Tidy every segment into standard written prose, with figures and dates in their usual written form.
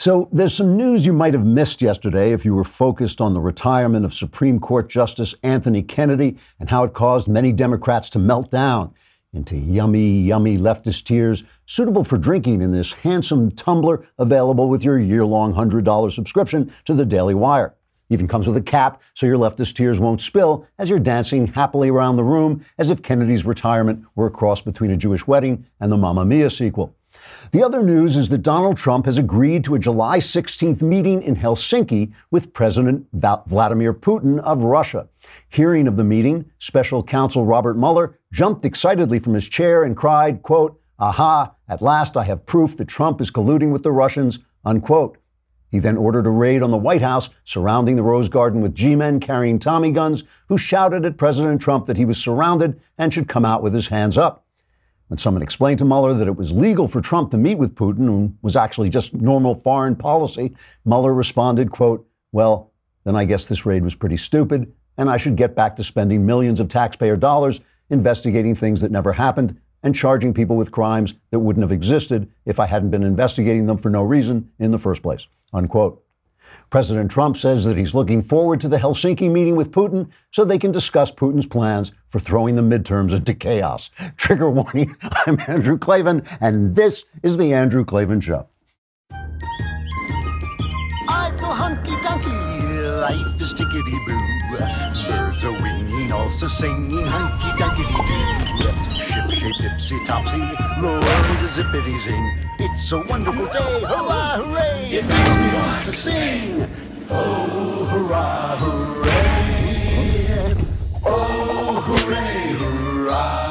So there's some news you might have missed yesterday if you were focused on the retirement of Supreme Court Justice Anthony Kennedy and how it caused many Democrats to melt down into yummy, yummy leftist tears suitable for drinking in this handsome tumbler available with your year-long $100 subscription to the Daily Wire. Even comes with a cap so your leftist tears won't spill as you're dancing happily around the room as if Kennedy's retirement were a cross between a Jewish wedding and the Mamma Mia sequel. The other news is that Donald Trump has agreed to a July 16th meeting in Helsinki with President Vladimir Putin of Russia. Hearing of the meeting, special counsel Robert Mueller jumped excitedly from his chair and cried, quote, "Aha, at last I have proof that Trump is colluding with the Russians," unquote. He then ordered a raid on the White House, surrounding the Rose Garden with G-men carrying Tommy guns who shouted at President Trump that he was surrounded and should come out with his hands up. When someone explained to Mueller that it was legal for Trump to meet with Putin and was actually just normal foreign policy, Mueller responded, quote, "Well, then I guess this raid was pretty stupid, and I should get back to spending millions of taxpayer dollars investigating things that never happened and charging people with crimes that wouldn't have existed if I hadn't been investigating them for no reason in the first place," unquote. President Trump says that he's looking forward to the Helsinki meeting with Putin so they can discuss Putin's plans for throwing the midterms into chaos. Trigger warning, I'm Andrew Klavan, and this is The Andrew Klavan Show. I feel hunky-dunky, life is tickety-boo. Birds are winging, also singing hunky-dunky-doo. Ship-shape, tipsy-topsy, the world is zippity-zing. It's a wonderful day, hurrah, hooray! It makes me want to sing. Oh, hurrah, hooray! Oh, hooray, hurrah!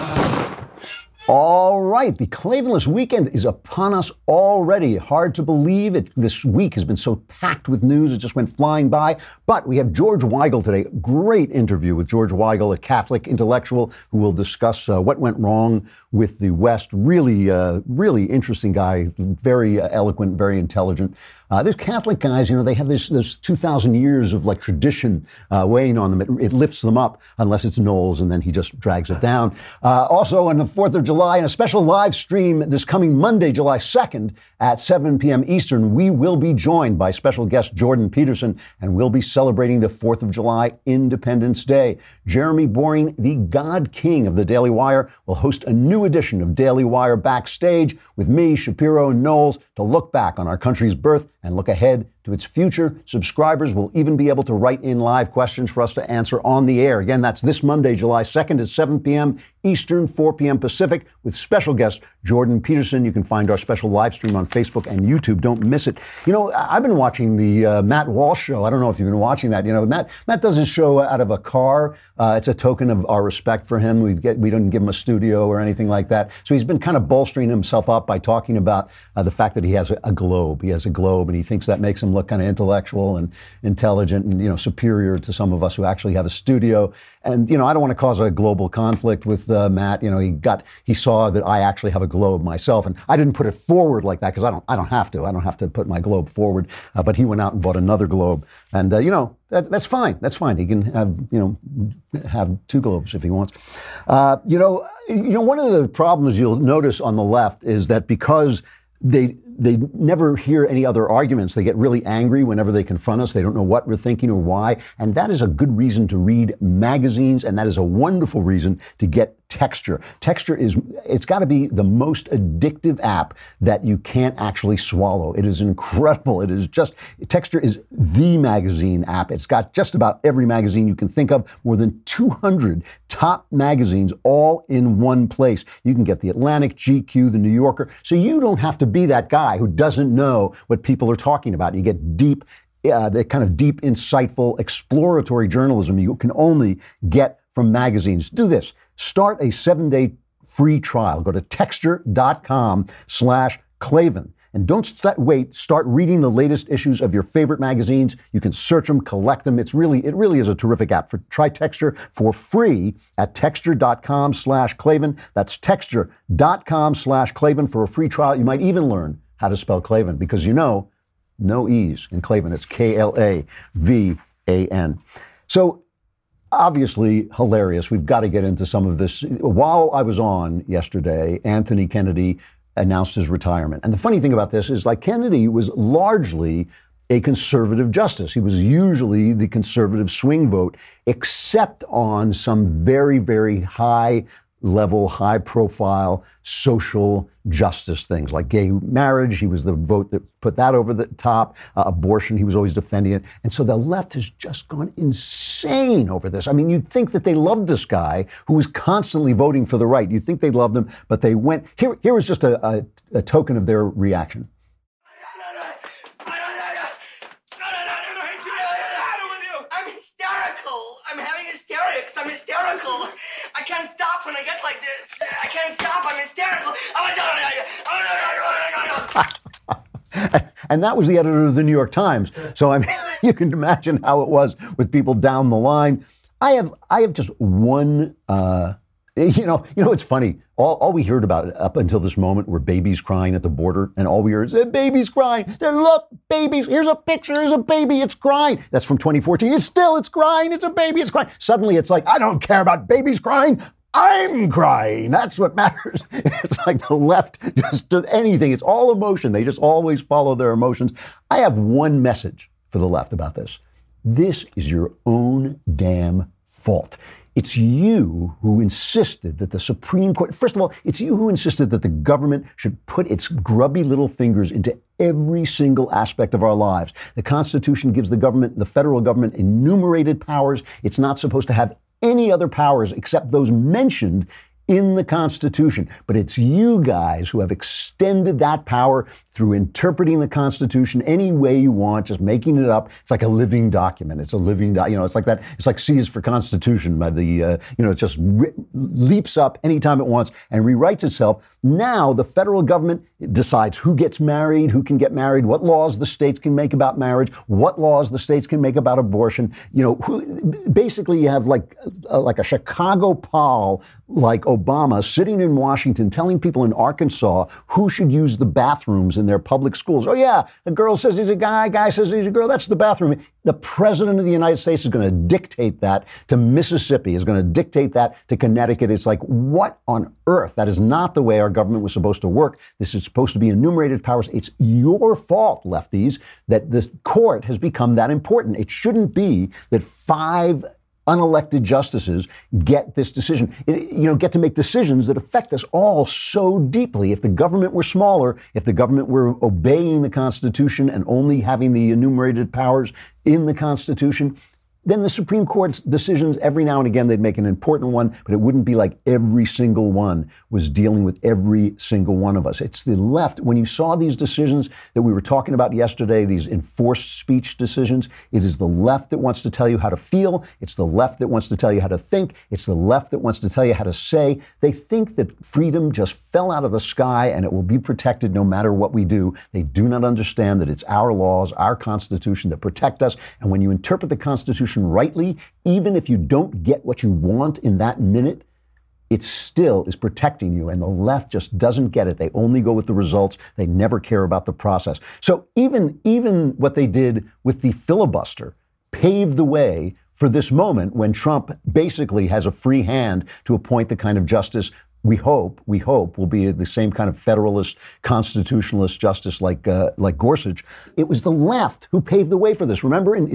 All right, the Klavanless weekend is upon us already. Hard to believe it. This week has been so packed with news, it just went flying by. But we have George Weigel today. Great interview with George Weigel, a Catholic intellectual who will discuss what went wrong with the West. Really interesting guy, very eloquent, very intelligent. There's Catholic guys, they have this 2,000 years of tradition weighing on them. It lifts them up, unless it's Knowles, and then he just drags it down. Also, on the 4th of July, in a special live stream this coming Monday, July 2nd at 7 p.m. Eastern, we will be joined by special guest Jordan Peterson, and we'll be celebrating the 4th of July Independence Day. Jeremy Boring, the God King of the Daily Wire, will host a new edition of Daily Wire Backstage with me, Shapiro, and Knowles to look back on our country's birth and look ahead to its future. Subscribers will even be able to write in live questions for us to answer on the air. Again, that's this Monday, July 2nd at 7 p.m. Eastern, 4 p.m. Pacific, with special guest Jordan Peterson. You can find our special live stream on Facebook and YouTube. Don't miss it. I've been watching the Matt Walsh show. I don't know if you've been watching that. Matt does his show out of a car. It's a token of our respect for him. We didn't give him a studio or anything like that. So he's been kind of bolstering himself up by talking about the fact that he has a globe. He has a globe, and he thinks that makes him look kind of intellectual and intelligent and, superior to some of us who actually have a studio. And, I don't want to cause a global conflict with Matt. He saw that I actually have a globe myself, and I didn't put it forward like that because I don't have to. I don't have to put my globe forward. But he went out and bought another globe. And, that's fine. That's fine. He can have two globes if he wants. One of the problems you'll notice on the left is that because they never hear any other arguments. They get really angry whenever they confront us. They don't know what we're thinking or why. And that is a good reason to read magazines. And that is a wonderful reason to get Texture. Texture it's got to be the most addictive app that you can't actually swallow. It is incredible. Texture is the magazine app. It's got just about every magazine you can think of, more than 200 top magazines all in one place. You can get The Atlantic, GQ, The New Yorker. So you don't have to be that guy who doesn't know what people are talking about. You get deep, the kind of deep, insightful, exploratory journalism you can only get from magazines. Do this. Start a 7-day free trial. Go to texture.com/Klavan. And don't wait. Start reading the latest issues of your favorite magazines. You can search them, collect them. It really is a terrific app. Try Texture for free at texture.com/Klavan. That's texture.com/Klavan for a free trial. You might even learn how to spell Klavan because no E's in Klavan. It's Klavan. So obviously hilarious. We've got to get into some of this. While I was on yesterday, Anthony Kennedy announced his retirement. And the funny thing about this is, like, Kennedy was largely a conservative justice. He was usually the conservative swing vote, except on some very, very high level, high profile social justice things like gay marriage. He was the vote that put that over the top. Abortion, he was always defending it. And so the left has just gone insane over this. I mean, you'd think that they loved this guy who was constantly voting for the right. You'd think they loved him, but they went. Here was just a token of their reaction. I'm having hysterics. I'm hysterical. I can't stop when I get like this. I can't stop. I'm hysterical. And that was the editor of the New York Times. So I mean, you can imagine how it was with people down the line. I have just one. It's funny. All we heard about up until this moment were babies crying at the border, and all we heard is babies crying. Look, babies. Here's a picture. Here's a baby. It's crying. That's from 2014. It's crying. It's a baby. It's crying. Suddenly, it's like, I don't care about babies crying. I'm crying. That's what matters. It's like the left just does anything. It's all emotion. They just always follow their emotions. I have one message for the left about this. This is your own damn fault. It's you who insisted that the Supreme Court, first of all, it's you who insisted that the government should put its grubby little fingers into every single aspect of our lives. The Constitution gives the government, the federal government, enumerated powers. It's not supposed to have any other powers except those mentioned in the Constitution. But it's you guys who have extended that power through interpreting the Constitution any way you want, just making it up. It's like a living document. It's a living, it's like that. It's like C is for Constitution by the, it just leaps up anytime it wants and rewrites itself. Now the federal government decides who gets married, who can get married, what laws the states can make about marriage, what laws the states can make about abortion. Basically you have like a Chicago Paul, like Obama, sitting in Washington telling people in Arkansas who should use the bathrooms in their public schools. Oh yeah, a girl says he's a guy says he's a girl, that's the bathroom. The president of the United States is going to dictate that to Mississippi, is going to dictate that to Connecticut. It's like, what on earth? That is not the way our government was supposed to work. This is supposed to be enumerated powers. It's your fault, lefties, that this court has become that important. It shouldn't be that 5 unelected justices get this decision, get to make decisions that affect us all so deeply. If the government were smaller, if the government were obeying the Constitution and only having the enumerated powers in the Constitution, then the Supreme Court's decisions, every now and again, they'd make an important one, but it wouldn't be like every single one was dealing with every single one of us. It's the left. When you saw these decisions that we were talking about yesterday, these enforced speech decisions, it is the left that wants to tell you how to feel. It's the left that wants to tell you how to think. It's the left that wants to tell you how to say. They think that freedom just fell out of the sky and it will be protected no matter what we do. They do not understand that it's our laws, our Constitution that protect us. And when you interpret the Constitution rightly, even if you don't get what you want in that minute, it still is protecting you. And the left just doesn't get it. They only go with the results. They never care about the process. So even what they did with the filibuster paved the way for this moment when Trump basically has a free hand to appoint the kind of justice we hope will be the same kind of federalist, constitutionalist justice like Gorsuch. It was the left who paved the way for this. Remember, in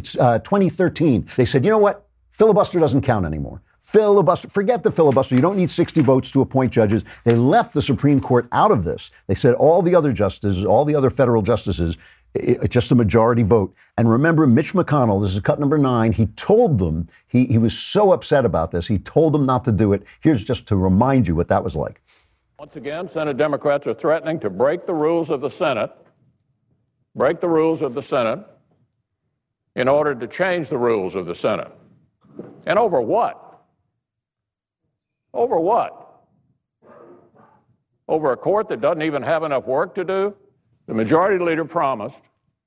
2013, they said, you know what? Filibuster doesn't count anymore. Filibuster, forget the filibuster. You don't need 60 votes to appoint judges. They left the Supreme Court out of this. They said all the other justices, all the other federal justices, just a majority vote. And remember, Mitch McConnell, this is cut number 9, he told them, he was so upset about this, he told them not to do it. Here's just to remind you what that was like. Once again, Senate Democrats are threatening to break the rules of the Senate, in order to change the rules of the Senate. And over what? Over what? Over a court that doesn't even have enough work to do? The majority leader promised,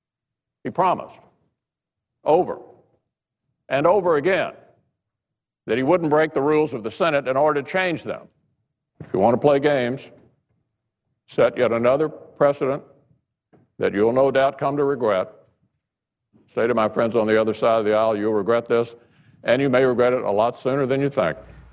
over and over again, that he wouldn't break the rules of the Senate in order to change them. If you want to play games, set yet another precedent that you'll no doubt come to regret. Say to my friends on the other side of the aisle, you'll regret this, and you may regret it a lot sooner than you think.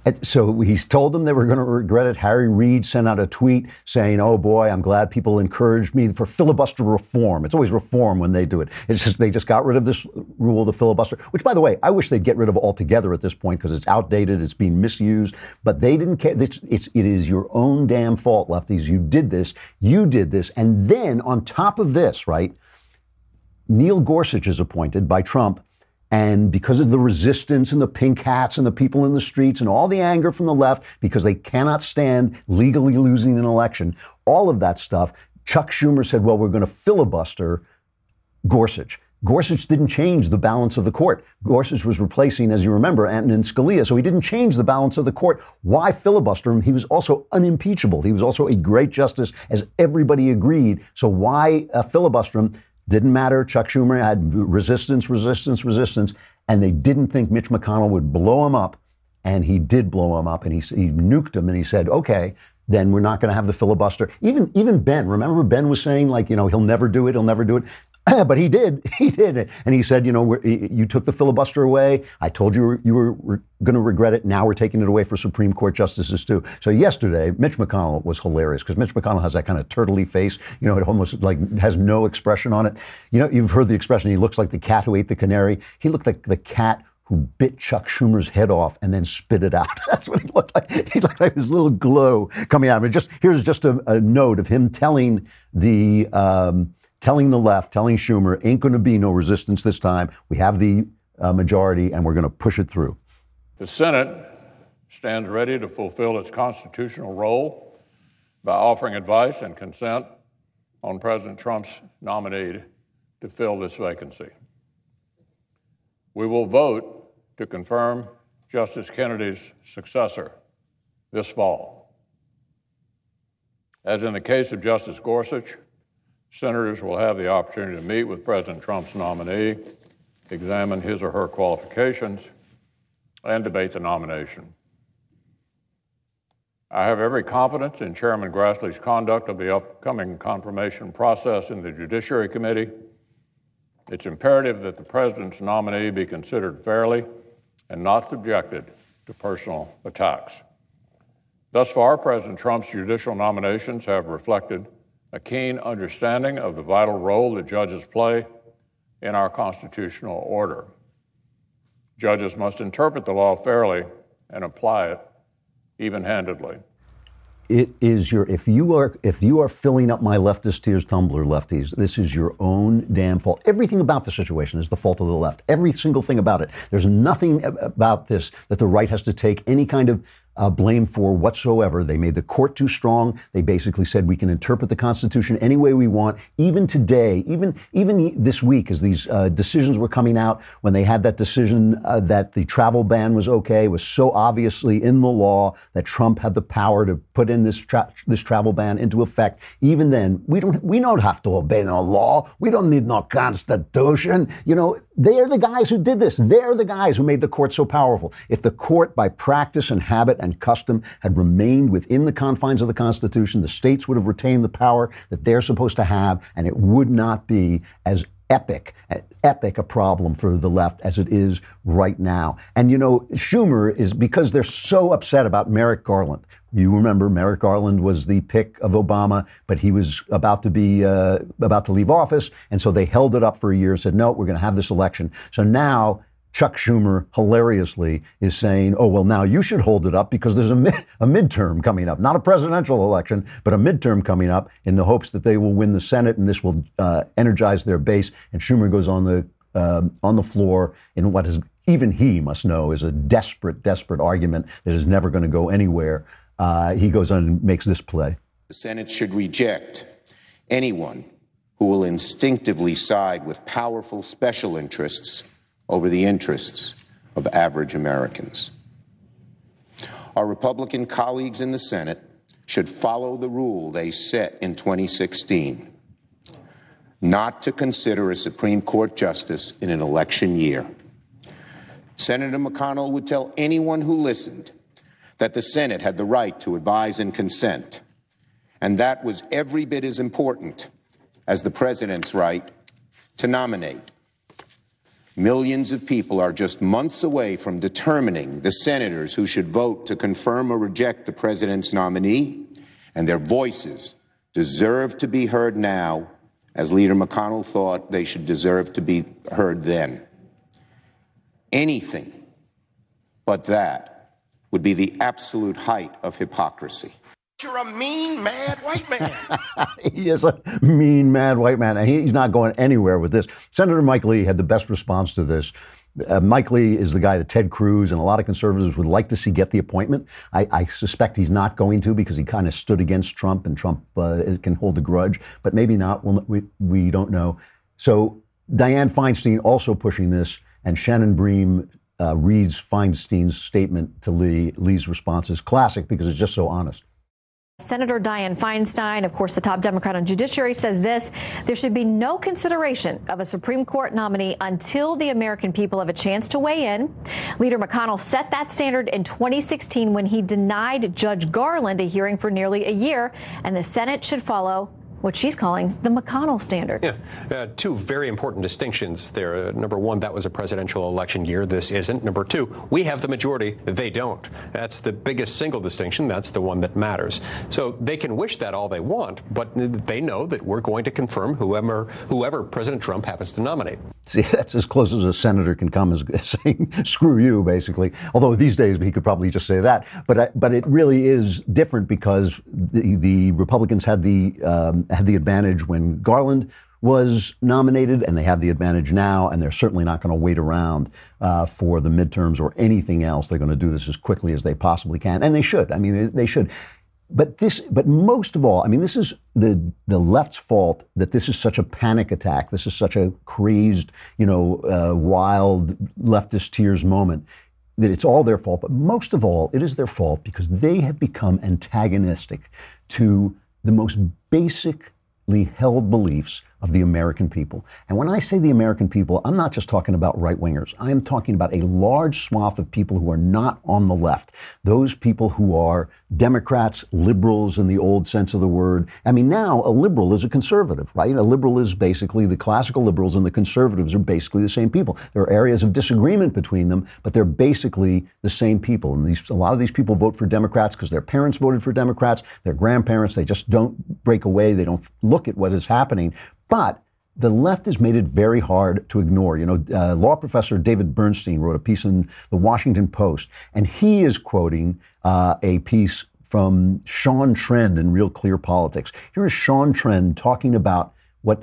So he's told them they were going to regret it. Harry Reid sent out a tweet saying, oh boy, I'm glad people encouraged me for filibuster reform. It's always reform when they do it. It's just they just got rid of this rule, the filibuster, which, by the way, I wish they'd get rid of altogether at this point because it's outdated, it's being misused. But they didn't care. It is your own damn fault, lefties. You did this. And then on top of this, right, Neil Gorsuch is appointed by Trump. And because of the resistance and the pink hats and the people in the streets and all the anger from the left, because they cannot stand legally losing an election, all of that stuff, Chuck Schumer said, well, we're going to filibuster Gorsuch. Gorsuch didn't change the balance of the court. Gorsuch was replacing, as you remember, Antonin Scalia, so he didn't change the balance of the court. Why filibuster him? He was also unimpeachable. He was also a great justice, as everybody agreed. So why filibuster him? Didn't matter. Chuck Schumer had resistance, and they didn't think Mitch McConnell would blow him up, and he did blow him up, and he nuked him, and he said, okay, then we're not going to have the filibuster. Even Ben, remember Ben was saying, like, he'll never do it. But he did. And he said, you took the filibuster away. I told you you were going to regret it. Now we're taking it away for Supreme Court justices too. So yesterday, Mitch McConnell was hilarious because Mitch McConnell has that kind of turtley face. It almost like has no expression on it. You've heard the expression, he looks like the cat who ate the canary. He looked like the cat who bit Chuck Schumer's head off and then spit it out. That's what he looked like. He looked like this little glow coming out of him. Here's just a note of him telling the left, telling Schumer, ain't going to be no resistance this time. We have the majority, and we're going to push it through. The Senate stands ready to fulfill its constitutional role by offering advice and consent on President Trump's nominee to fill this vacancy. We will vote to confirm Justice Kennedy's successor this fall. As in the case of Justice Gorsuch, senators will have the opportunity to meet with President Trump's nominee, examine his or her qualifications, and debate the nomination. I have every confidence in Chairman Grassley's conduct of the upcoming confirmation process in the Judiciary Committee. It's imperative that the President's nominee be considered fairly and not subjected to personal attacks. Thus far, President Trump's judicial nominations have reflected a keen understanding of the vital role that judges play in our constitutional order. Judges must interpret the law fairly and apply it even-handedly. It is if you are filling up my leftist tears tumbler, lefties, this is your own damn fault. Everything about the situation is the fault of the left. Every single thing about it. There's nothing about this that the right has to take any kind of blame for whatsoever. They made the court too strong. They basically said we can interpret the Constitution any way we want. Even today, even this week, as these decisions were coming out, when they had that decision that the travel ban was okay, was so obviously in the law that Trump had the power to put in this travel ban into effect. Even then, we don't have to obey no law. We don't need no Constitution. They're the guys who did this. They're the guys who made the court so powerful. If the court, by practice and habit and custom, had remained within the confines of the Constitution, the states would have retained the power that they're supposed to have, and it would not be as epic a problem for the left as it is right now. And Schumer is, because they're so upset about Merrick Garland. You remember Merrick Garland was the pick of Obama, but he was about to leave office, and so they held it up for a year, said, no, we're going to have this election. So now Chuck Schumer, hilariously, is saying, oh, well, now you should hold it up because there's a midterm coming up, not a presidential election, but a midterm coming up, in the hopes that they will win the Senate and this will energize their base. And Schumer goes on the floor in what is, even he must know, is a desperate argument that is never going to go anywhere. He goes on and makes this play. The Senate should reject anyone who will instinctively side with powerful special interests over the interests of average Americans. Our Republican colleagues in the Senate should follow the rule they set in 2016, not to consider a Supreme Court justice in an election year. Senator McConnell would tell anyone who listened that the Senate had the right to advise and consent, and that was every bit as important as the president's right to nominate. millions of people are just months away from determining the senators who should vote to confirm or reject the president's nominee, and their voices deserve to be heard now, as Leader McConnell thought they should deserve to be heard then. Anything but that would be the absolute height of hypocrisy. You're a mean, mad white man. He is a mean, mad white man, and he's not going anywhere with this. Senator Mike Lee had the best response to this. Mike Lee is the guy that Ted Cruz and a lot of conservatives would like to see get the appointment. I suspect he's not going to, because he kind of stood against Trump, and Trump can hold a grudge, but maybe not. We don't know. So Dianne Feinstein also pushing this, and Shannon Bream reads Feinstein's statement to Lee. Lee's response is classic because it's just so honest. Senator Dianne Feinstein, of course, the top Democrat on Judiciary, says this: there should be no consideration of a Supreme Court nominee until the American people have a chance to weigh in. Leader McConnell set that standard in 2016 when he denied Judge Garland a hearing for nearly a year, and the Senate should follow what she's calling the McConnell standard. Yeah, two very important distinctions there. Number one, that was a presidential election year. This isn't. Number two, we have the majority. They don't. That's the biggest single distinction. That's the one that matters. So they can wish that all they want, but they know that we're going to confirm whoever President Trump happens to nominate. See, that's as close as a senator can come as saying, screw you, basically. Although these days he could probably just say that. But it really is different because the Republicans had the advantage when Garland was nominated, and they have the advantage now, and they're certainly not going to wait around for the midterms or anything else. They're going to do this as quickly as they possibly can, and they should. I mean, they should. But most of all, I mean, this is the left's fault that this is such a panic attack. This is such a crazed, wild leftist tears moment, that it's all their fault. But most of all, it is their fault because they have become antagonistic to the most basically held beliefs of the American people. And when I say the American people, I'm not just talking about right-wingers. I am talking about a large swath of people who are not on the left. Those people who are Democrats, liberals in the old sense of the word. I mean, now a liberal is a conservative, right? A liberal is basically the classical liberals, and the conservatives are basically the same people. There are areas of disagreement between them, but they're basically the same people. And a lot of these people vote for Democrats because their parents voted for Democrats, their grandparents. They just don't break away. They don't look at what is happening. But the left has made it very hard to ignore. Law professor David Bernstein wrote a piece in the Washington Post, and he is quoting a piece from Sean Trend in Real Clear Politics. Here is Sean Trend talking about what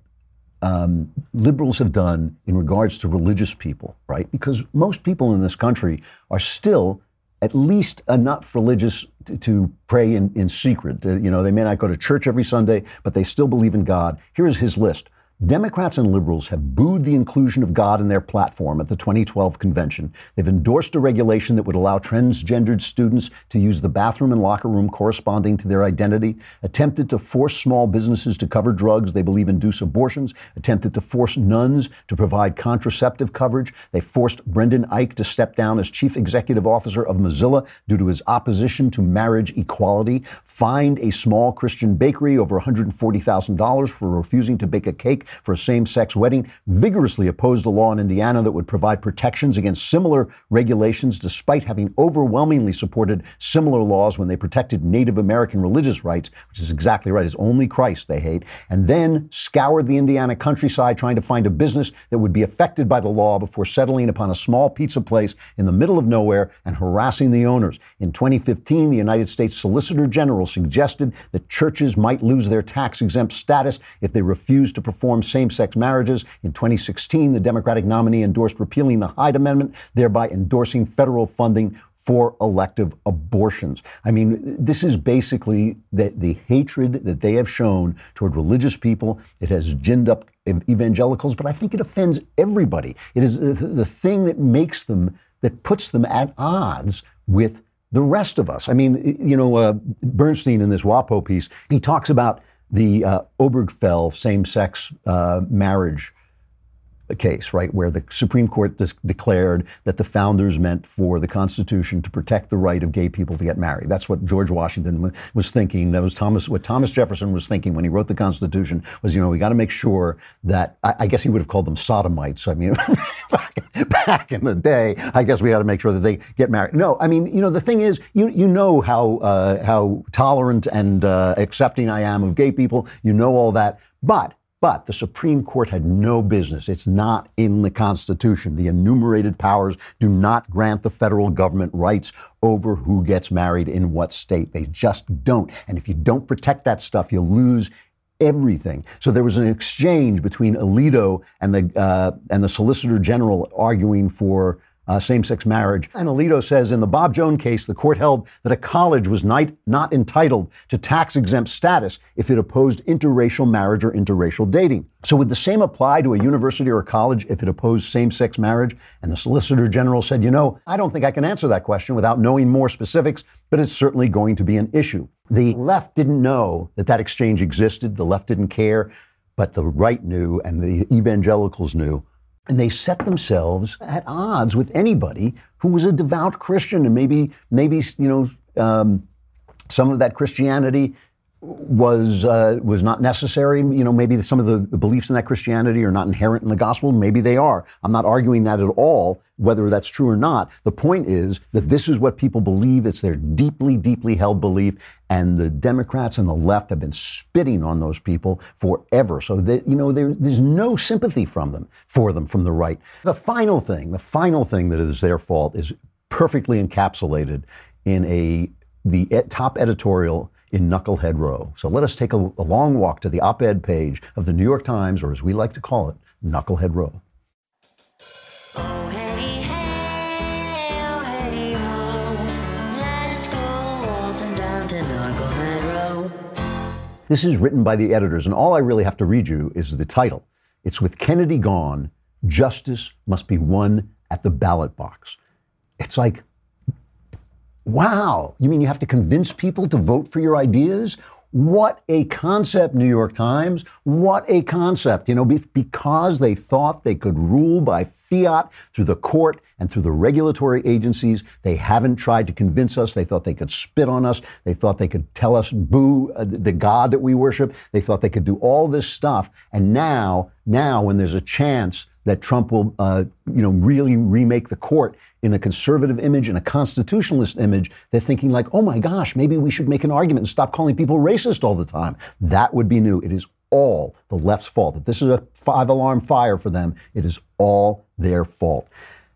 liberals have done in regards to religious people, right? Because most people in this country are still at least enough religious to pray in secret. They may not go to church every Sunday, but they still believe in God. Here is his list. Democrats and liberals have booed the inclusion of God in their platform at the 2012 convention. They've endorsed a regulation that would allow transgendered students to use the bathroom and locker room corresponding to their identity, attempted to force small businesses to cover drugs they believe induce abortions, attempted to force nuns to provide contraceptive coverage. They forced Brendan Eich to step down as chief executive officer of Mozilla due to his opposition to marriage equality, fined a small Christian bakery over $140,000 for refusing to bake a cake for a same-sex wedding, vigorously opposed a law in Indiana that would provide protections against similar regulations, despite having overwhelmingly supported similar laws when they protected Native American religious rights, which is exactly right. It's only Christ they hate. And then scoured the Indiana countryside trying to find a business that would be affected by the law before settling upon a small pizza place in the middle of nowhere and harassing the owners. In 2015, the United States Solicitor General suggested that churches might lose their tax-exempt status if they refused to perform same-sex marriages. In 2016, the Democratic nominee endorsed repealing the Hyde Amendment, thereby endorsing federal funding for elective abortions. I mean, this is basically the hatred that they have shown toward religious people. It has ginned up evangelicals, but I think it offends everybody. It is the thing that that puts them at odds with the rest of us. I mean, Bernstein in this WAPO piece, he talks about the Obergefell same-sex marriage case, right, where the Supreme Court declared that the founders meant for the Constitution to protect the right of gay people to get married. That's what George Washington was thinking. That was what Thomas Jefferson was thinking when he wrote the Constitution was, we got to make sure that, I guess he would have called them sodomites. I mean, back in the day, I guess we got to make sure that they get married. No, I mean, the thing is, you know how tolerant and accepting I am of gay people. You know all that. But the Supreme Court had no business. It's not in the Constitution. The enumerated powers do not grant the federal government rights over who gets married in what state. They just don't. And if you don't protect that stuff, you'll lose everything. So there was an exchange between Alito and the Solicitor General arguing for same-sex marriage. And Alito says in the Bob Jones case, the court held that a college was not entitled to tax-exempt status if it opposed interracial marriage or interracial dating. So would the same apply to a university or a college if it opposed same-sex marriage? And the Solicitor General said, I don't think I can answer that question without knowing more specifics, but it's certainly going to be an issue. The left didn't know that exchange existed. The left didn't care, but the right knew and the evangelicals knew. And they set themselves at odds with anybody who was a devout Christian, and maybe some of that Christianity was not necessary. Maybe some of the beliefs in that Christianity are not inherent in the gospel. Maybe they are. I'm not arguing that at all, whether that's true or not. The point is that this is what people believe. It's their deeply, deeply held belief. And the Democrats and the left have been spitting on those people forever. So that, there's no sympathy for them from the right. The final thing that is their fault is perfectly encapsulated in the top editorial in Knucklehead Row. So let us take a long walk to the op-ed page of the New York Times, or as we like to call it, Knucklehead Row. Oh, hey, hey, oh, hey, ho, let's go waltzing down to Knucklehead Row. This is written by the editors, and all I really have to read you is the title. It's "With Kennedy Gone, Justice Must Be Won at the Ballot Box." It's like, wow, you mean you have to convince people to vote for your ideas? What a concept, New York Times. What a concept. Because they thought they could rule by fiat through the court and through the regulatory agencies, they haven't tried to convince us. They thought they could spit on us. They thought they could tell us, boo, the God that we worship. They thought they could do all this stuff. And now when there's a chance that Trump will, really remake the court in a conservative image and a constitutionalist image, they're thinking like, oh my gosh, maybe we should make an argument and stop calling people racist all the time. That would be new. It is all the left's fault. If this is a 5-alarm fire for them, it is all their fault.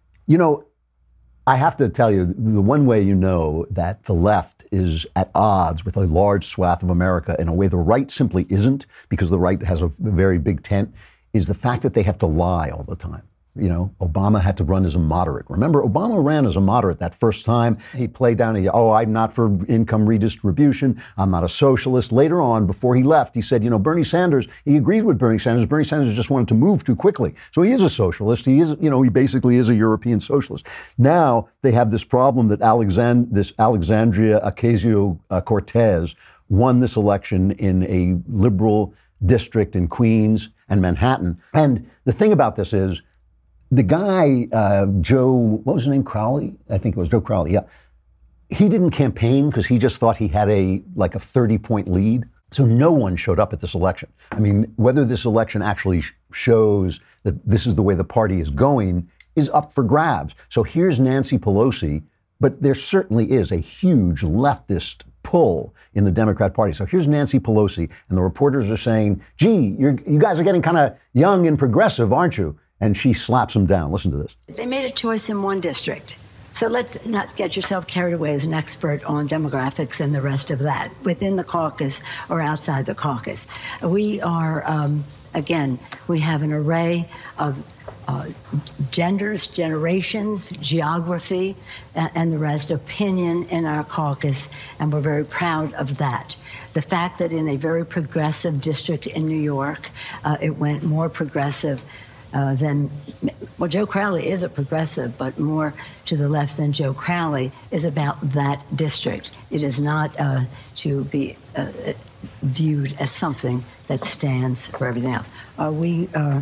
I have to tell you, the one way you know that the left is at odds with a large swath of America in a way the right simply isn't, because the right has a very big tent, is the fact that they have to lie all the time. Obama had to run as a moderate. Remember, Obama ran as a moderate that first time. He played down, I'm not for income redistribution. I'm not a socialist. Later on, before he left, he said, Bernie Sanders, he agreed with Bernie Sanders. Bernie Sanders just wanted to move too quickly. So he is a socialist. He is, he basically is a European socialist. Now they have this problem that this Alexandria Ocasio-Cortez won this election in a liberal district in Queens and Manhattan. And the thing about this is, the guy, Joe, what was his name, Crowley? I think it was Joe Crowley, yeah. He didn't campaign because he just thought he had a 30-point lead. So no one showed up at this election. I mean, whether this election actually shows that this is the way the party is going is up for grabs. So here's Nancy Pelosi, but there certainly is a huge leftist pull in the Democrat Party. So here's Nancy Pelosi, and the reporters are saying, gee, you guys are getting kind of young and progressive, aren't you? And she slaps him down. Listen to this. They made a choice in one district. So let's not get yourself carried away as an expert on demographics and the rest of that, within the caucus or outside the caucus. We are, again, we have an array of genders, generations, geography, and the rest, opinion in our caucus, and we're very proud of that. The fact that in a very progressive district in New York, it went more progressive Joe Crowley is a progressive, but more to the left than Joe Crowley is about that district. It is not to be viewed as something that stands for everything else. We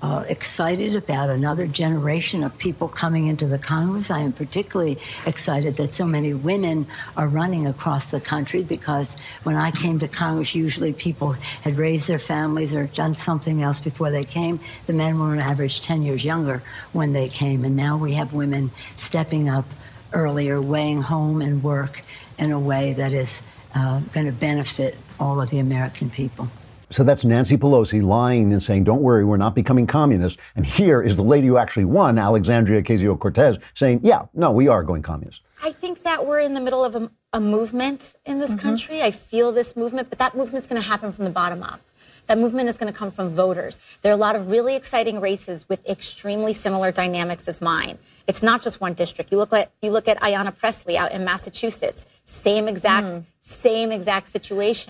excited about another generation of people coming into the Congress. I am particularly excited that so many women are running across the country, because when I came to Congress, usually people had raised their families or done something else before they came. The men were on average 10 years younger when they came, and now we have women stepping up earlier, weighing home and work in a way that is going to benefit all of the American people. So that's Nancy Pelosi lying and saying, don't worry, we're not becoming communist. And here is the lady who actually won, Alexandria Ocasio-Cortez, saying, yeah, no, we are going communist. I think that we're in the middle of a movement in this country. I feel this movement, but that movement's going to happen from the bottom up. That movement is going to come from voters. There are a lot of really exciting races with extremely similar dynamics as mine. It's not just one district. You look at Ayanna Pressley out in Massachusetts. Same exact situation.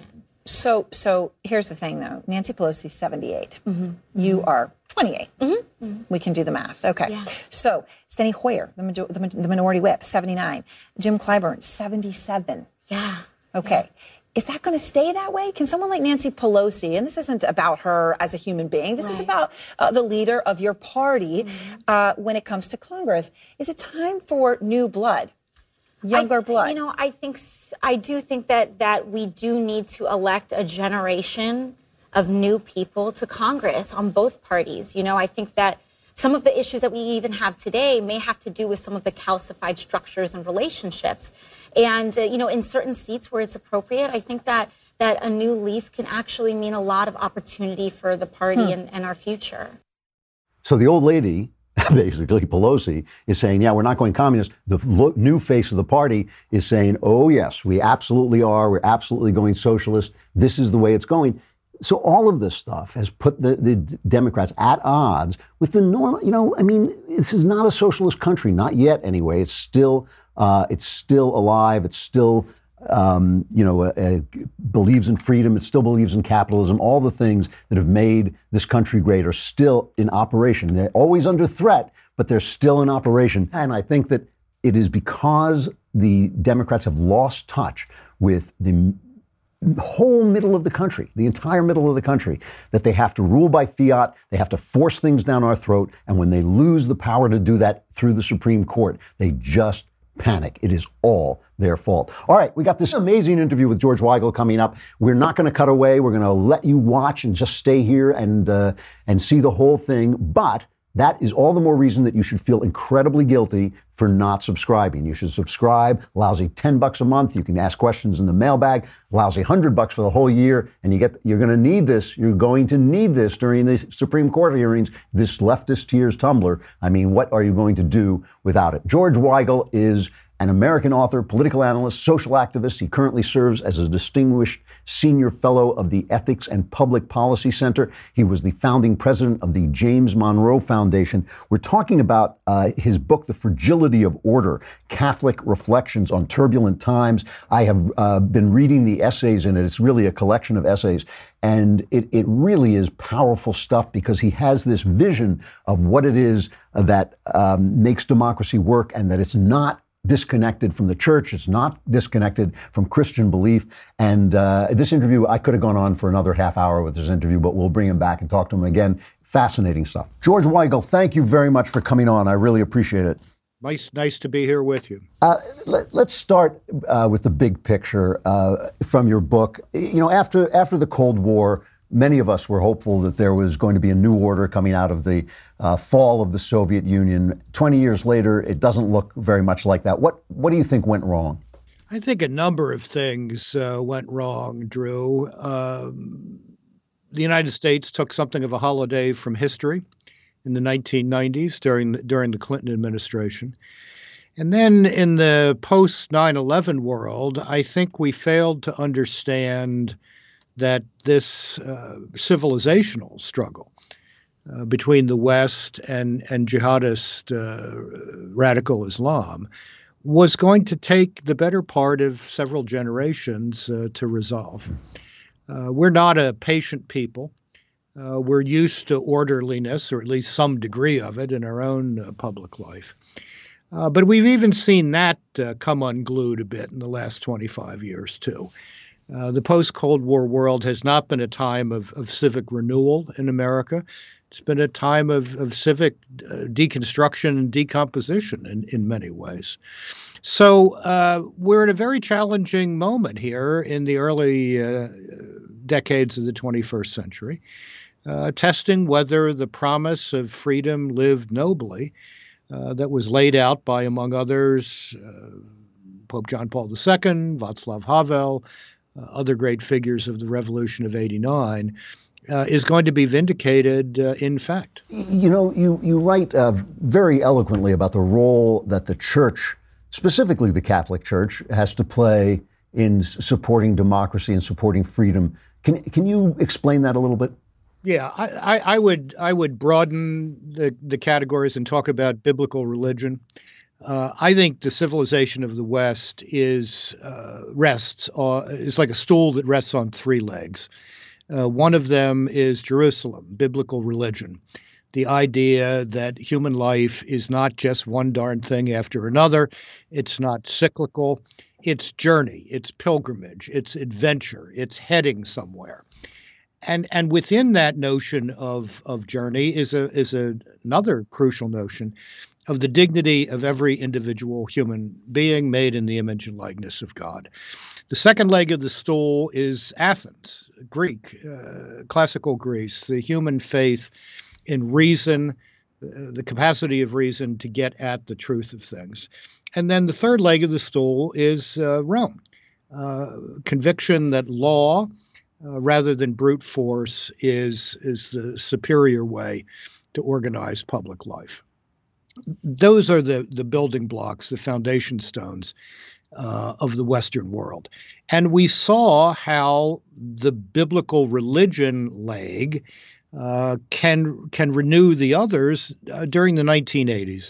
So here's the thing, though. Nancy Pelosi's 78. You are 28. We can do the math. Okay. Yeah. So Steny Hoyer, the minority whip, 79. Jim Clyburn, 77. Yeah. Okay. Is that going to stay that way? Can someone like Nancy Pelosi, and this isn't about her as a human being, this is about the leader of your party when it comes to Congress. Is it time for new blood? Younger blood. You know, I do think that we do need to elect a generation of new people to Congress on both parties. You know, I think that some of the issues that we even have today may have to do with some of the calcified structures and relationships. And, you know, in certain seats where it's appropriate, I think that a new leaf can actually mean a lot of opportunity for the party and our future. So the old lady, basically Pelosi, is saying, yeah, we're not going communist. The new face of the party is saying, oh, yes, we absolutely are. We're absolutely going socialist. This is the way it's going. So all of this stuff has put the Democrats at odds with the normal, you know, I mean, this is not a socialist country, not yet anyway. It's still alive. It's still, believes in freedom. It still believes in capitalism. All the things that have made this country great are still in operation. They're always under threat, but they're still in operation. And I think that it is because the Democrats have lost touch with the whole middle of the country, the entire middle of the country, that they have to rule by fiat. They have to force things down our throat. And when they lose the power to do that through the Supreme Court, they just panic. It is all their fault. All right, we got this amazing interview with George Weigel coming up. We're not going to cut away. We're going to let you watch and just stay here and see the whole thing. But that is all the more reason that you should feel incredibly guilty for not subscribing. You should subscribe. Lousy $10 a month. You can ask questions in the mailbag. Lousy $100 for the whole year. And you're going to need this. You're going to need this during the Supreme Court hearings. This leftist tears tumbler. I mean, what are you going to do without it? George Weigel is an American author, political analyst, social activist. He currently serves as a distinguished senior fellow of the Ethics and Public Policy Center. He was the founding president of the James Monroe Foundation. We're talking about his book, The Fragility of Order, Catholic Reflections on Turbulent Times. I have been reading the essays in it. It's really a collection of essays. And it really is powerful stuff, because he has this vision of what it is that makes democracy work, and that it's not disconnected from the church. It's not disconnected from Christian belief. And this interview, I could have gone on for another half hour with this interview, but we'll bring him back and talk to him again. Fascinating stuff. George Weigel, thank you very much for coming on. I really appreciate it. Nice to be here with you. Let's start with the big picture from your book. You know, after the Cold War, many of us were hopeful that there was going to be a new order coming out of the fall of the Soviet Union. 20 years later, it doesn't look very much like that. What do you think went wrong? I think a number of things went wrong, Drew. The United States took something of a holiday from history in the 1990s during the Clinton administration. And then in the post 9/11 world, I think we failed to understand that this civilizational struggle between the West and jihadist radical Islam was going to take the better part of several generations to resolve. We're not a patient people. We're used to orderliness, or at least some degree of it, in our own public life. But we've even seen that come unglued a bit in the last 25 years, too. The post-Cold War world has not been a time of civic renewal in America. It's been a time of civic deconstruction and decomposition in many ways. So we're at a very challenging moment here in the early decades of the 21st century, testing whether the promise of freedom lived nobly that was laid out by, among others, Pope John Paul II, Václav Havel, other great figures of the Revolution of '89, is going to be vindicated in fact. You know, you write very eloquently about the role that the church, specifically the Catholic Church, has to play in supporting democracy and supporting freedom. Can you explain that a little bit? Yeah, I would broaden the categories and talk about biblical religion. I think the civilization of the West is like a stool that rests on three legs. One of them is Jerusalem, biblical religion. The idea that human life is not just one darn thing after another. It's not cyclical. It's journey. It's pilgrimage. It's adventure. It's heading somewhere. And within that notion of journey is another crucial notion of the dignity of every individual human being made in the image and likeness of God. The second leg of the stool is Athens, Greek, classical Greece, the human faith in reason, the capacity of reason to get at the truth of things. And then the third leg of the stool is Rome, conviction that law, rather than brute force, is the superior way to organize public life. Those are the building blocks, the foundation stones of the Western world. And we saw how the biblical religion leg can renew the others during the 1980s.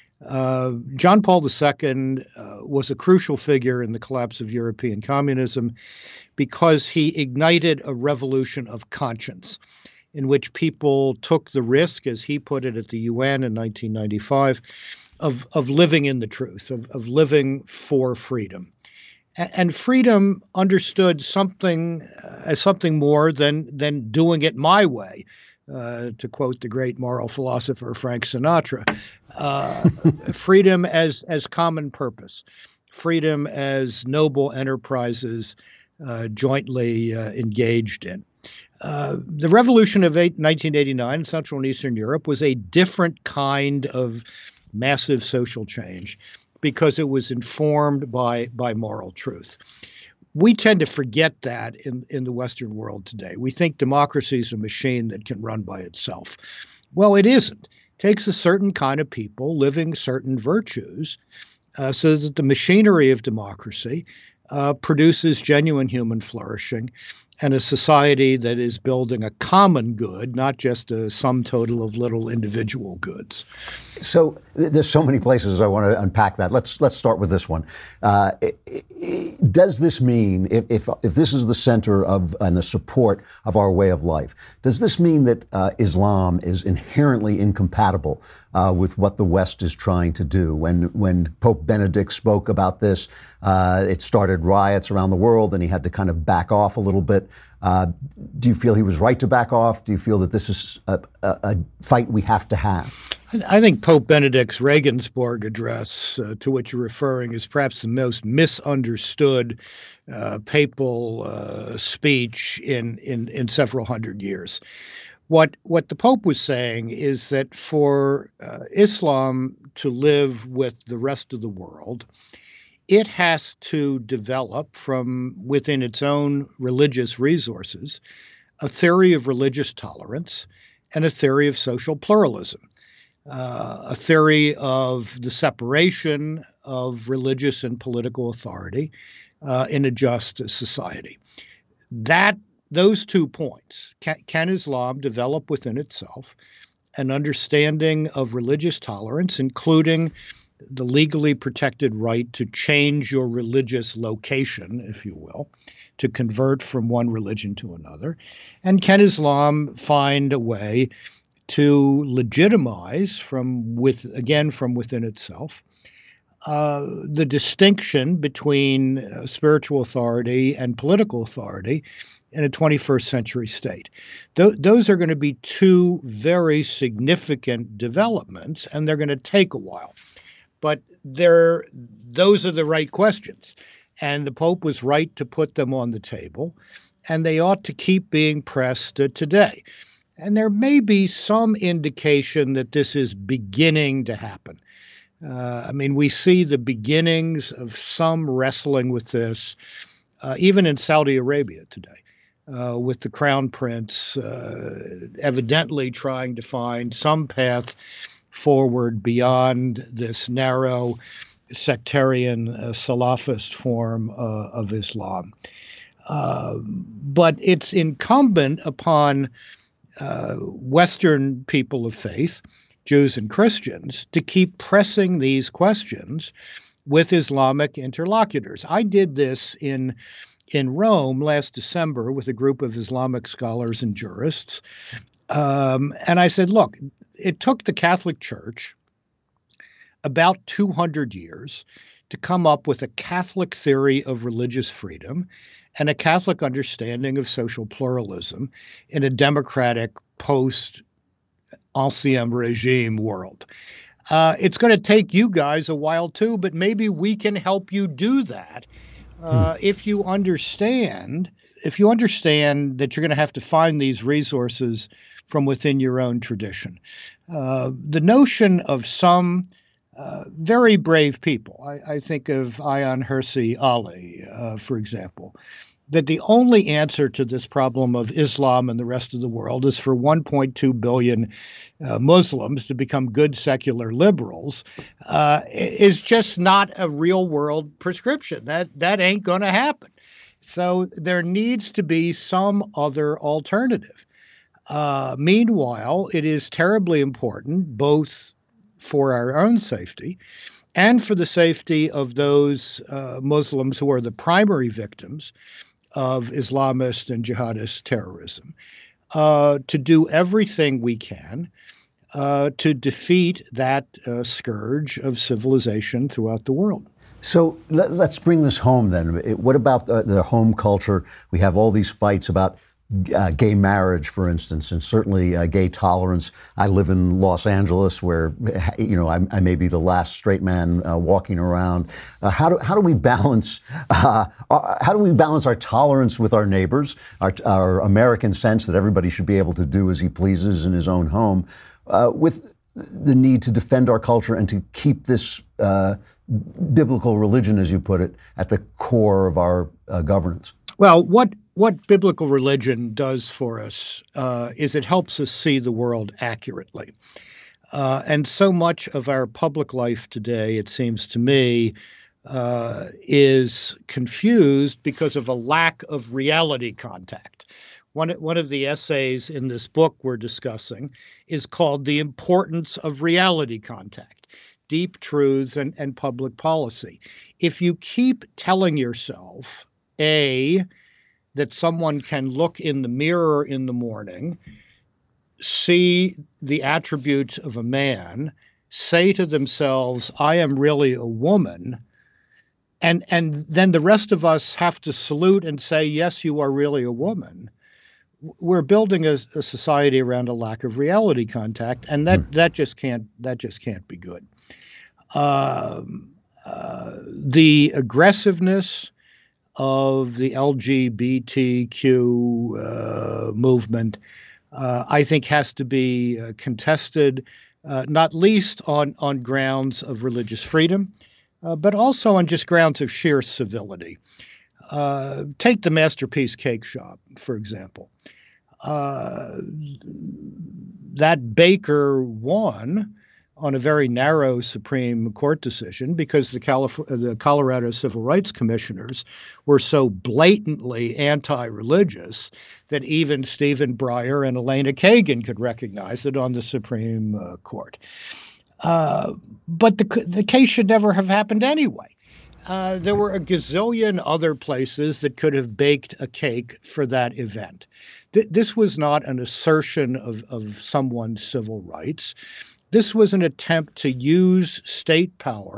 John Paul II was a crucial figure in the collapse of European communism because he ignited a revolution of conscience in which people took the risk, as he put it at the UN in 1995, of living in the truth, of living for freedom. And freedom understood something as something more than doing it my way, to quote the great moral philosopher Frank Sinatra. Freedom as common purpose, freedom as noble enterprises jointly engaged in. The revolution of 1989 in Central and Eastern Europe was a different kind of massive social change because it was informed by moral truth. We tend to forget that in the Western world today. We think democracy is a machine that can run by itself. Well, it isn't. It takes a certain kind of people living certain virtues so that the machinery of democracy produces genuine human flourishing and a society that is building a common good, not just a sum total of little individual goods. So there's so many places I want to unpack that. Let's start with this one. Does this mean, if this is the center of and the support of our way of life, does this mean that Islam is inherently incompatible with what the West is trying to do? When Pope Benedict spoke about this, it started riots around the world, and he had to kind of back off a little bit. Do you feel he was right to back off? Do you feel that this is a fight we have to have? I think Pope Benedict's Regensburg address, to which you're referring, is perhaps the most misunderstood papal speech in several hundred years. What the Pope was saying is that for Islam to live with the rest of the world, it has to develop from within its own religious resources a theory of religious tolerance and a theory of social pluralism, a theory of the separation of religious and political authority in a just society. Those 2 points, can Islam develop within itself an understanding of religious tolerance, including the legally protected right to change your religious location, if you will, to convert from one religion to another? And can Islam find a way to legitimize from within itself the distinction between spiritual authority and political authority in a 21st century state. Those are going to be two very significant developments, and they're going to take a while. But those are the right questions. And the Pope was right to put them on the table, and they ought to keep being pressed today. And there may be some indication that this is beginning to happen. I mean, we see the beginnings of some wrestling with this, even in Saudi Arabia today, with the Crown Prince evidently trying to find some path forward beyond this narrow sectarian Salafist form of Islam. But it's incumbent upon Western people of faith, Jews and Christians, to keep pressing these questions with Islamic interlocutors. I did this in Rome last December with a group of Islamic scholars and jurists. And I said, look, it took the Catholic Church about 200 years to come up with a Catholic theory of religious freedom and a Catholic understanding of social pluralism in a democratic post-Ancien regime world. It's going to take you guys a while too, but maybe we can help you do that if you understand that you're going to have to find these resources from within your own tradition. The notion of some very brave people, I think of Ayaan Hirsi Ali, for example, that the only answer to this problem of Islam and the rest of the world is for 1.2 billion Muslims to become good secular liberals is just not a real world prescription. That ain't going to happen. So there needs to be some other alternative. Meanwhile, it is terribly important, both for our own safety and for the safety of those Muslims who are the primary victims of Islamist and jihadist terrorism, to do everything we can to defeat that scourge of civilization throughout the world. So let's bring this home then. What about the home culture? We have all these fights about gay marriage, for instance, and certainly gay tolerance. I live in Los Angeles, where I may be the last straight man walking around. How do we balance our tolerance with our neighbors, our American sense that everybody should be able to do as he pleases in his own home, with the need to defend our culture and to keep this biblical religion, as you put it, at the core of our governance? Well, what biblical religion does for us is it helps us see the world accurately. And so much of our public life today, it seems to me, is confused because of a lack of reality contact. One of the essays in this book we're discussing is called The Importance of Reality Contact, Deep Truths and Public Policy. If you keep telling yourself, that someone can look in the mirror in the morning, see the attributes of a man, say to themselves, I am really a woman, and then the rest of us have to salute and say, yes, you are really a woman. We're building a society around a lack of reality contact, and that just can't be good. The aggressiveness of the LGBTQ movement, I think, has to be contested, not least on grounds of religious freedom, but also on just grounds of sheer civility. Take the Masterpiece Cake Shop, for example. That baker won on a very narrow Supreme Court decision because the Colorado Civil Rights Commissioners were so blatantly anti-religious that even Stephen Breyer and Elena Kagan could recognize it on the Supreme Court. But the case should never have happened anyway. There were a gazillion other places that could have baked a cake for that event. This was not an assertion of someone's civil rights. This was an attempt to use state power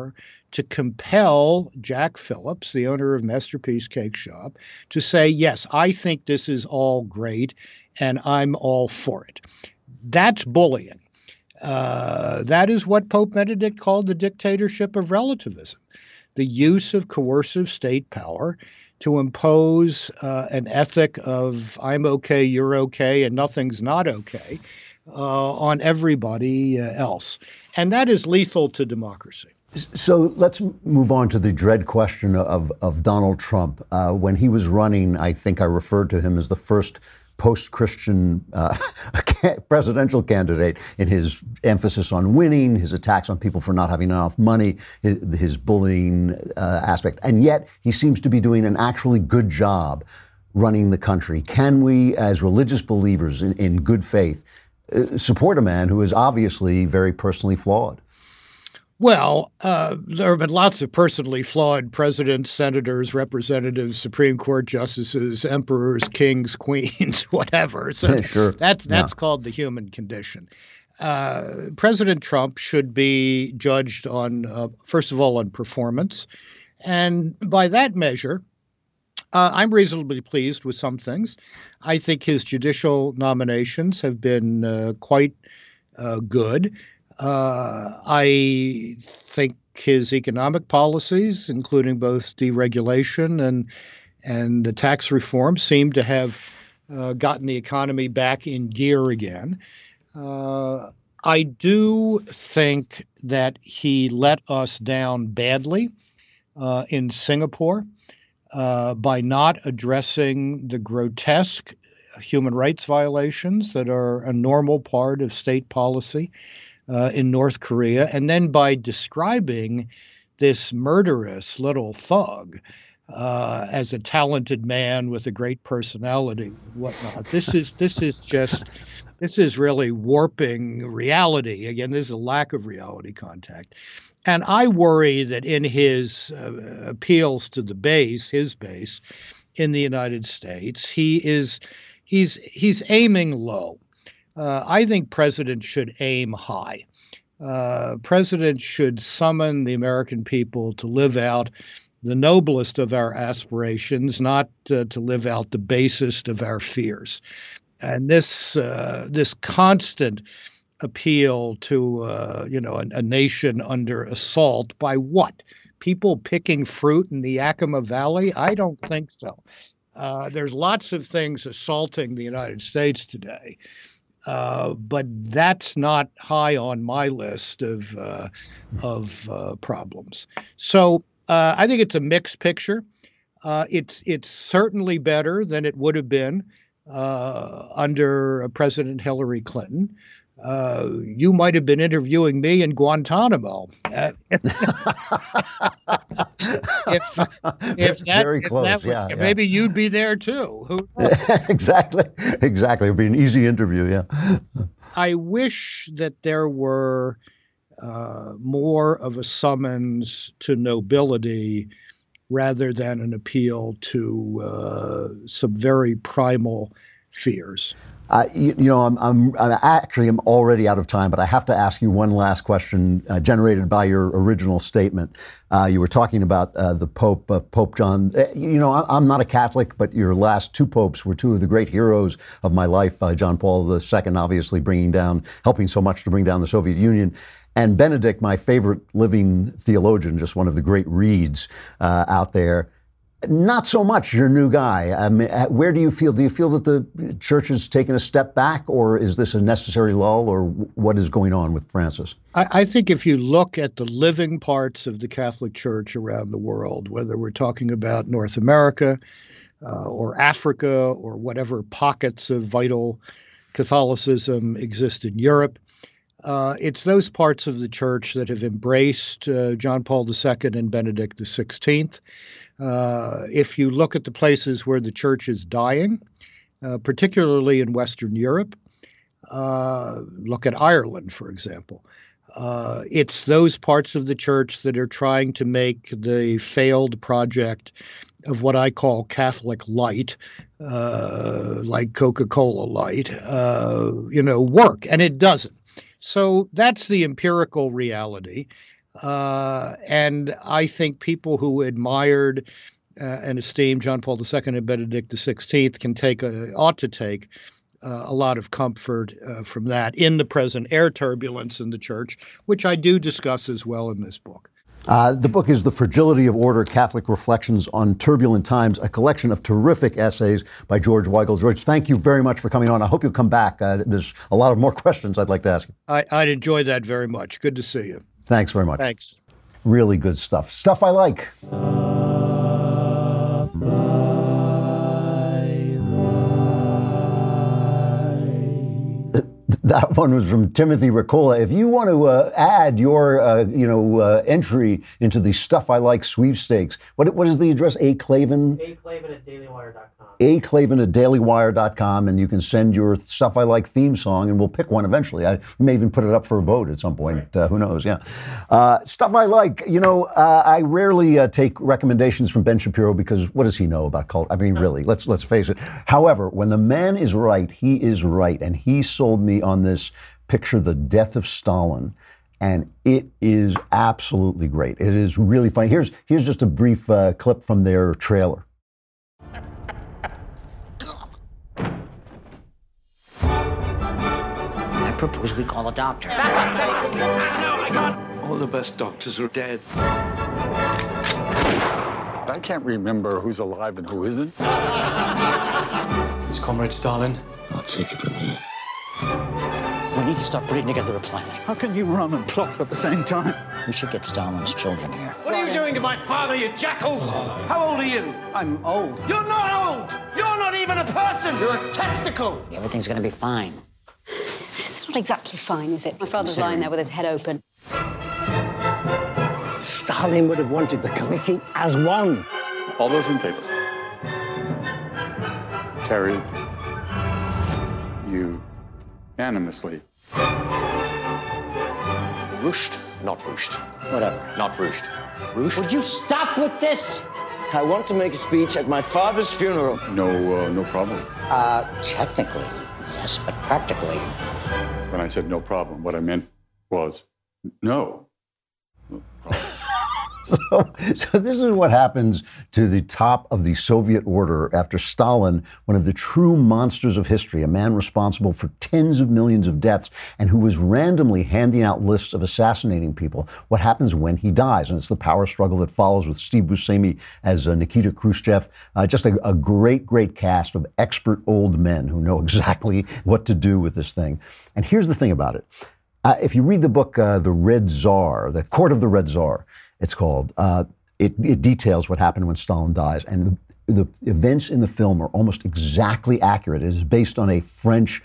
to compel Jack Phillips, the owner of Masterpiece Cake Shop, to say, yes, I think this is all great and I'm all for it. That's bullying. That is what Pope Benedict called the dictatorship of relativism, the use of coercive state power to impose an ethic of I'm okay, you're okay, and nothing's not okay on everybody else. And that is lethal to democracy. So let's move on to the dread question of Donald Trump. When he was running, I think I referred to him as the first post-Christian presidential candidate in his emphasis on winning, his attacks on people for not having enough money, his bullying aspect. And yet he seems to be doing an actually good job running the country. Can we, as religious believers in good faith, support a man who is obviously very personally flawed? Well, there have been lots of personally flawed presidents, senators, representatives, Supreme Court justices, emperors, kings, queens, whatever. So sure. That's called the human condition. President Trump should be judged on, first of all, on performance. And by that measure, I'm reasonably pleased with some things. I think his judicial nominations have been quite good. I think his economic policies, including both deregulation and the tax reform, seem to have gotten the economy back in gear again. I do think that he let us down badly in Singapore by not addressing the grotesque human rights violations that are a normal part of state policy in North Korea, and then by describing this murderous little thug as a talented man with a great personality and whatnot. This is really warping reality. Again, there's a lack of reality contact. And I worry that in his appeals to the base, his base in the United States, he's aiming low. I think presidents should aim high. Presidents should summon the American people to live out the noblest of our aspirations, not to live out the basest of our fears. And this constant appeal to a nation under assault by what? People picking fruit in the Yakima Valley? I don't think so. There's lots of things assaulting the United States today, but that's not high on my list of problems. So I think it's a mixed picture. It's certainly better than it would have been under President Hillary Clinton. You might have been interviewing me in Guantanamo. Very close, yeah. Maybe you'd be there too. Exactly. It'd be an easy interview, yeah. I wish that there were more of a summons to nobility rather than an appeal to some very primal fears. I'm already out of time, but I have to ask you one last question generated by your original statement. You were talking about the Pope, Pope John. I'm not a Catholic, but your last two popes were two of the great heroes of my life. John Paul II, obviously helping so much to bring down the Soviet Union. And Benedict, my favorite living theologian, just one of the great reads out there. Not so much your new guy. Where do you feel? Do you feel that the church has taken a step back, or is this a necessary lull, or what is going on with Francis? I think if you look at the living parts of the Catholic Church around the world, whether we're talking about North America or Africa or whatever pockets of vital Catholicism exist in Europe, it's those parts of the church that have embraced John Paul II and Benedict XVI. If you look at the places where the church is dying, particularly in Western Europe, look at Ireland, for example. It's those parts of the church that are trying to make the failed project of what I call Catholic light, like Coca-Cola light, work, and it doesn't. So that's the empirical reality. And I think people who admired and esteemed John Paul II and Benedict XVI ought to take a lot of comfort from that in the present air turbulence in the church, which I do discuss as well in this book. The book is The Fragility of Order, Catholic Reflections on Turbulent Times, a collection of terrific essays by George Weigel. George, thank you very much for coming on. I hope you'll come back. There's a lot of more questions I'd like to ask you. I'd enjoy that very much. Good to see you. Thanks very much. Thanks. Really good stuff. Stuff I like. That one was from Timothy Ricola. If you want to add your, entry into the Stuff I Like sweepstakes, what is the address? A. Clavin? aclaven@dailywire.com. aclaven@dailywire.com, and you can send your Stuff I Like theme song, and we'll pick one eventually. I may even put it up for a vote at some point. Who knows? Yeah. Stuff I like. I rarely take recommendations from Ben Shapiro because what does he know about culture? I mean, really, let's face it. However, when the man is right, he is right, and he sold me on this picture, The Death of Stalin. And it is absolutely great. It is really funny. Here's just a brief clip from their trailer. I propose we call a doctor. All the best doctors are dead. I can't remember who's alive and who isn't. It's Comrade Stalin. I'll take it from here. We need to start putting together a plan. How can you run and plot at the same time? We should get Stalin's children here. What are you doing to my father, you jackals? How old are you? I'm old. You're not old! You're not even a person! You're a testicle! Everything's gonna be fine. It's not exactly fine, is it? My father's lying there with his head open. Stalin would have wanted the committee as one. All those in favor? Carried. Unanimously. Rushed, not rushed. Whatever. Not rushed. Rushed? Would you stop with this? I want to make a speech at my father's funeral. No problem. Technically, yes, but practically. When I said no problem, what I meant was no. So this is what happens to the top of the Soviet order after Stalin, one of the true monsters of history, a man responsible for tens of millions of deaths and who was randomly handing out lists of assassinating people. What happens when he dies? And it's the power struggle that follows with Steve Buscemi as Nikita Khrushchev. Just a great, great cast of expert old men who know exactly what to do with this thing. And here's the thing about it. If you read the book, The Red Tsar, The Court of the Red Tsar, it's called. It details what happened when Stalin dies, and the events in the film are almost exactly accurate. It is based on a French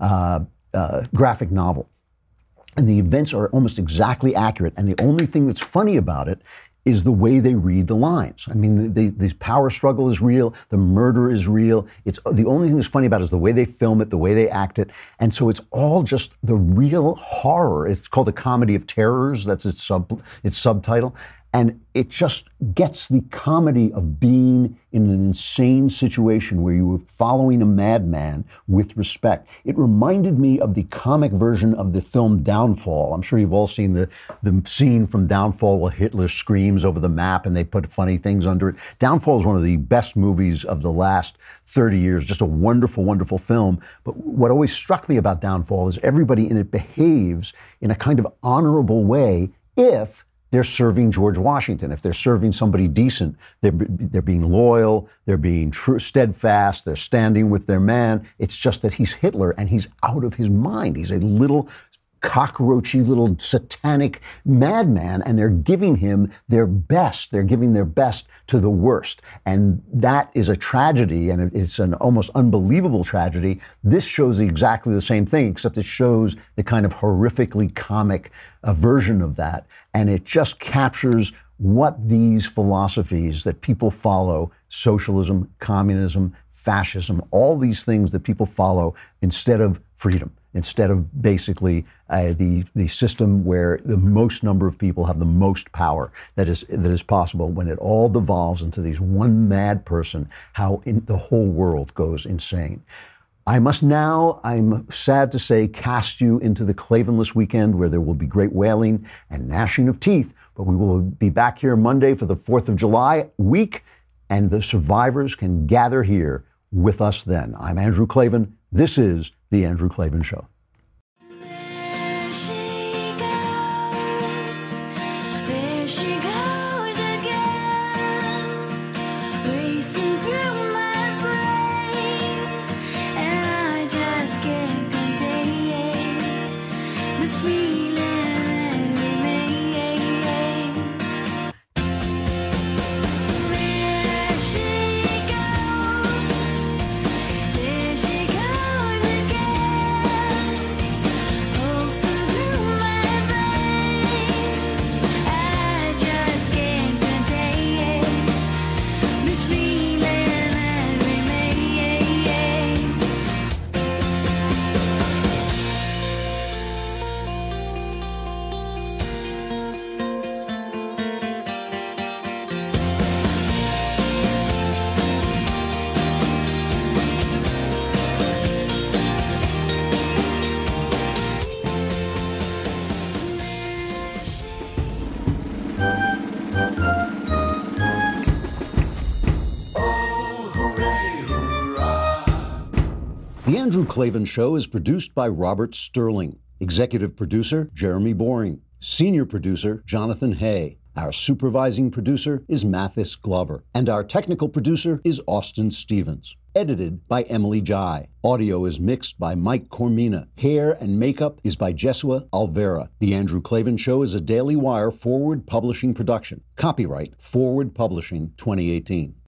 graphic novel, and the events are almost exactly accurate. And the only thing that's funny about it is the way they read the lines. I mean, the power struggle is real, the murder is real. It's the only thing that's funny about it is the way they film it, the way they act it, and so it's all just the real horror. It's called A Comedy of Terrors. That's its subtitle, and it just gets the comedy of being in an insane situation where you were following a madman with respect. It reminded me of the comic version of the film Downfall. I'm sure you've all seen the scene from Downfall where Hitler screams over the map and they put funny things under it. Downfall is one of the best movies of the last 30 years, just a wonderful, wonderful film. But what always struck me about Downfall is everybody in it behaves in a kind of honorable way if they're serving George Washington. If they're serving somebody decent, they're being loyal, they're being true, steadfast, they're standing with their man. It's just that he's Hitler and he's out of his mind. He's a little cockroachy, little satanic madman, and they're giving him their best. They're giving their best to the worst. And that is a tragedy, and it's an almost unbelievable tragedy. This shows exactly the same thing, except it shows the kind of horrifically comic version of that. And it just captures what these philosophies that people follow, socialism, communism, fascism, all these things that people follow instead of freedom, instead of basically the system where the most number of people have the most power that is possible. When it all devolves into these one mad person, how the whole world goes insane. I must now, I'm sad to say, cast you into the Klavanless weekend where there will be great wailing and gnashing of teeth. But we will be back here Monday for the 4th of July week, and the survivors can gather here with us then. I'm Andrew Klavan. This is The Andrew Klavan Show. The Andrew Klavan Show is produced by Robert Sterling. Executive producer, Jeremy Boring. Senior producer, Jonathan Hay. Our supervising producer is Mathis Glover. And our technical producer is Austin Stevens. Edited by Emily Jai. Audio is mixed by Mike Cormina. Hair and makeup is by Jesua Alvera. The Andrew Klavan Show is a Daily Wire Forward Publishing production. Copyright Forward Publishing 2018.